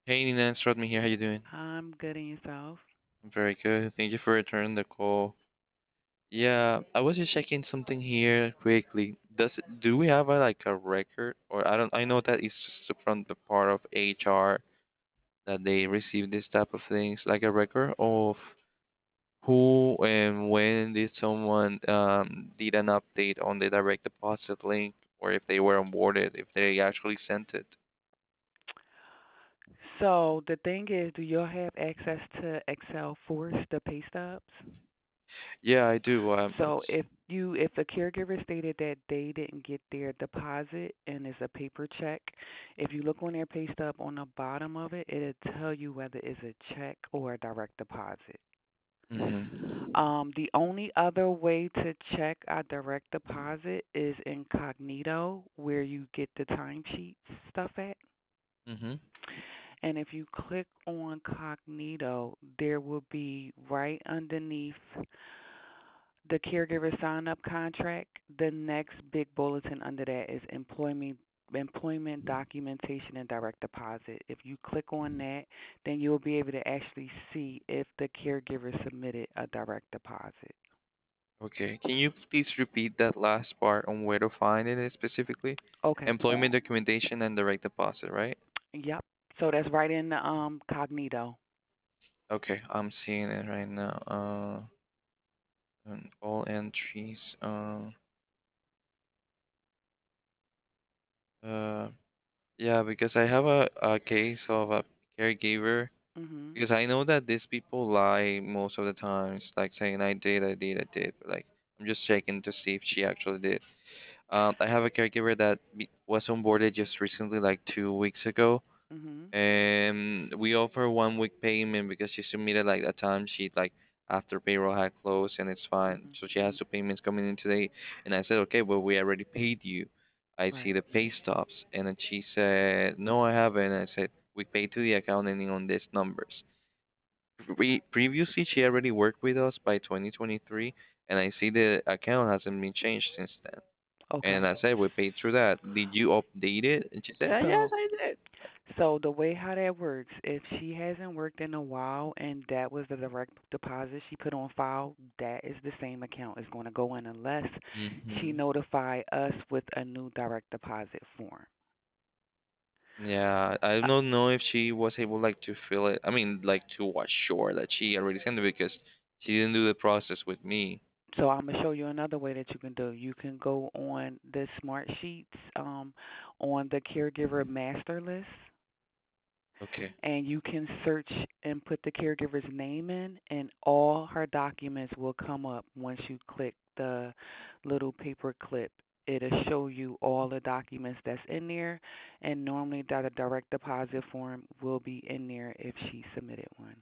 Hey Nina, it's Rodney here. How you doing? I'm good in yourself. I'm very good. Thank you for returning the call. Yeah, I was just checking something here quickly. Do we have like a record or I know that it's just from the part of HR that they receive this type of things, like a record of who and when did someone did an update on the direct deposit link or if they were onboarded, if they actually sent it. So the thing is, do y'all have access to Excel Force, the pay stubs? Yeah, I do. So if the caregiver stated that they didn't get their deposit and it's a paper check, if you look on their pay stub on the bottom of it, it'll tell you whether it's a check or a direct deposit. Mm-hmm. The only other way to check a direct deposit is incognito, where you get the timesheet stuff at. Mm-hmm. And if you click on Cognito, there will be right underneath the caregiver sign up contract. The next big bulletin under that is employment documentation and direct deposit. If you click on that, then you'll be able to actually see if the caregiver submitted a direct deposit. Okay. Can you please repeat that last part on where to find it specifically? Okay. Employment documentation and direct deposit, right? Yep. So that's right in the Cognito. Okay, I'm seeing it right now. And all entries. Uh, yeah, because I have a case of a caregiver. Mhm. Because I know that these people lie most of the times, like saying I did. But like I'm just checking to see if she actually did. I have a caregiver that was onboarded just recently, like 2 weeks ago. Mhm. And we offer 1 week payment because she submitted like a timesheet like after payroll had closed and it's fine. Mhm. So she has two payments coming in today. And I said, okay, well, we already paid you. I see Right. the pay stubs. And then she said, no, I haven't. And I said, we paid to the account ending on these numbers. Previously, she already worked with us by 2023. And I see the account hasn't been changed since then. And Okay. I said, we paid through that. Did you update it? And she said, yes, So I did. So the way how that works, if she hasn't worked in a while and that was the direct deposit she put on file, that is the same account is going to go in unless she Hmm. notify us with a new direct deposit form. Yeah, I Uh, don't know if she was able like to fill it. I mean, like to assure that she already sent it because she didn't do the process with me. So I'm gonna show you another way that you can do. You can go on the Smart Sheets on the caregiver master list, Okay. and you can search and put the caregiver's name in, and all her documents will come up once you click the little paper clip. It'll show you all the documents that's in there, and normally that a direct deposit form will be in there if she submitted one.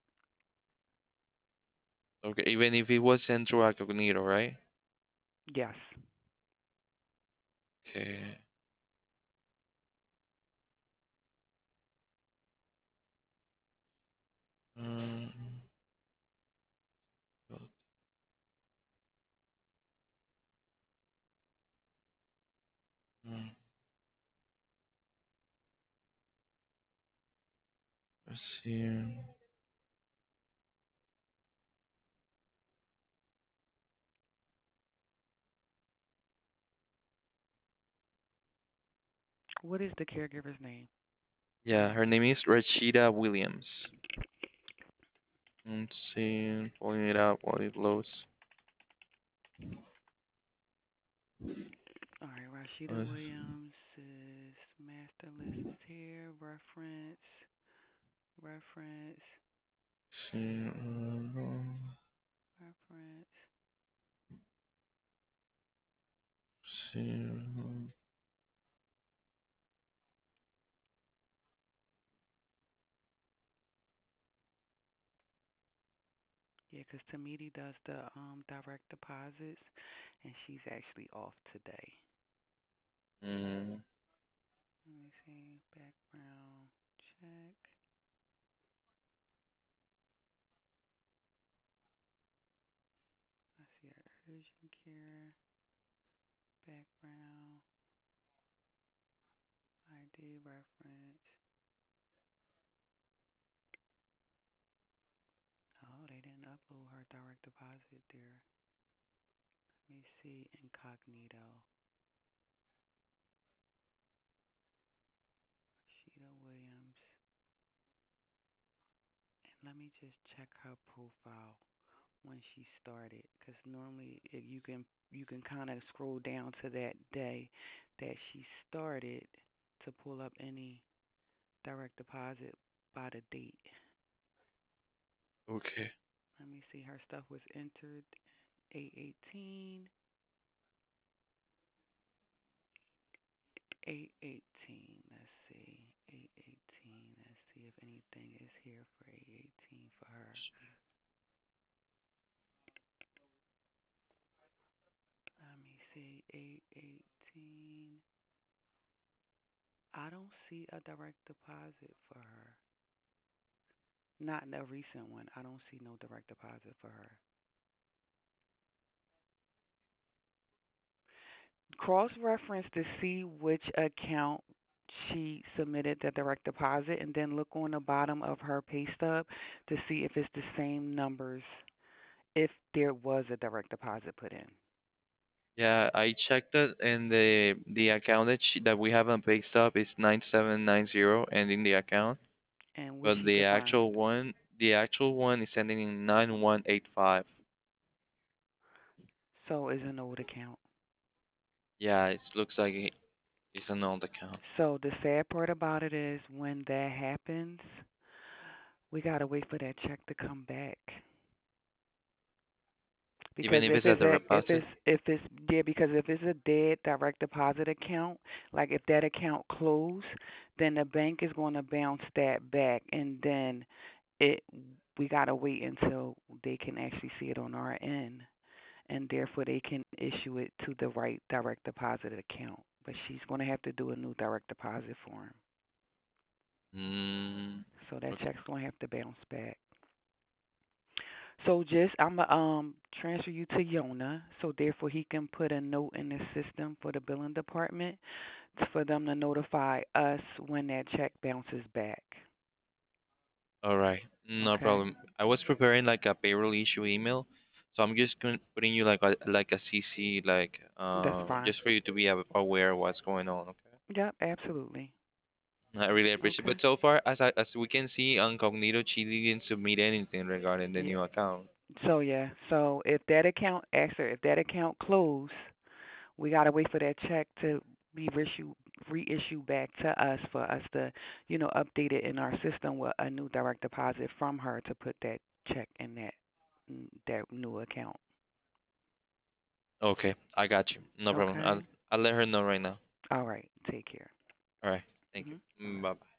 Okay. Even if it was sent through Incognito, right? Yes. Okay. Um, um, let's see. What is the caregiver's name? Yeah, her name is Rashida Williams. Let's see. Pulling it out while it loads. All right, Rashida Let's Williams is master list is here. Reference, see. reference. See. Yeah, 'cause Tamiti does the direct deposits, and she's actually off today. Mm, Let me see. Background check. I see her urgent care, background, ID reference. upload her direct deposit there. Let me see incognito. Sheeta Williams. And let me just check her profile when she started, because normally you can kind of scroll down to that day that she started to pull up any direct deposit by the date. Okay. Let me see. Her stuff was entered 818, 818. Let's see. 818. Let's see if anything is here for 818 for her. Let me see. 818. I don't see a direct deposit for her. Not in a recent one. I don't see no direct deposit for her. Cross reference to see which account she submitted the direct deposit, and then look on the bottom of her pay stub to see if it's the same numbers if there was a direct deposit put in. Yeah, I checked it, and the account that we have on Paystop is 9790 ending the account, And which but she could find. the actual one is ending in 9185. So it's an old account. Yeah, it looks like it's an old account. So the sad part about it is when that happens, we gotta wait for that check to come back. Even Because if if it's a it's a deposit. if it's yeah, because if it's a dead direct deposit account, like if that account closed, then the bank is going to bounce that back, and then it we gotta wait until they can actually see it on our end, and therefore they can issue it to the right direct deposit account. But she's going to have to do a new direct deposit form, Mm, so that okay. check's going to have to bounce back. So just I'm gonna transfer you to Yona, so therefore he can put a note in the system for the billing department for them to notify us when that check bounces back. All right. No Okay, problem. I was preparing like a payroll issue email, so I'm just putting you like a CC, like that's fine. just for you to be aware of what's going on. Okay. Yep, absolutely. I really appreciate. Okay. But so far, as we can see on Cognito, she didn't submit anything regarding the Yeah. new account. So yeah. So if that account, actually, if that account closed, we gotta wait for that check to be reissued back to us for us to, update it in our system with a new direct deposit from her to put that check in that new account. Okay, I got you. No problem. Okay. I'll let her know right now. All right. Take care. All right. Thank Hmm. All you. right. Bye.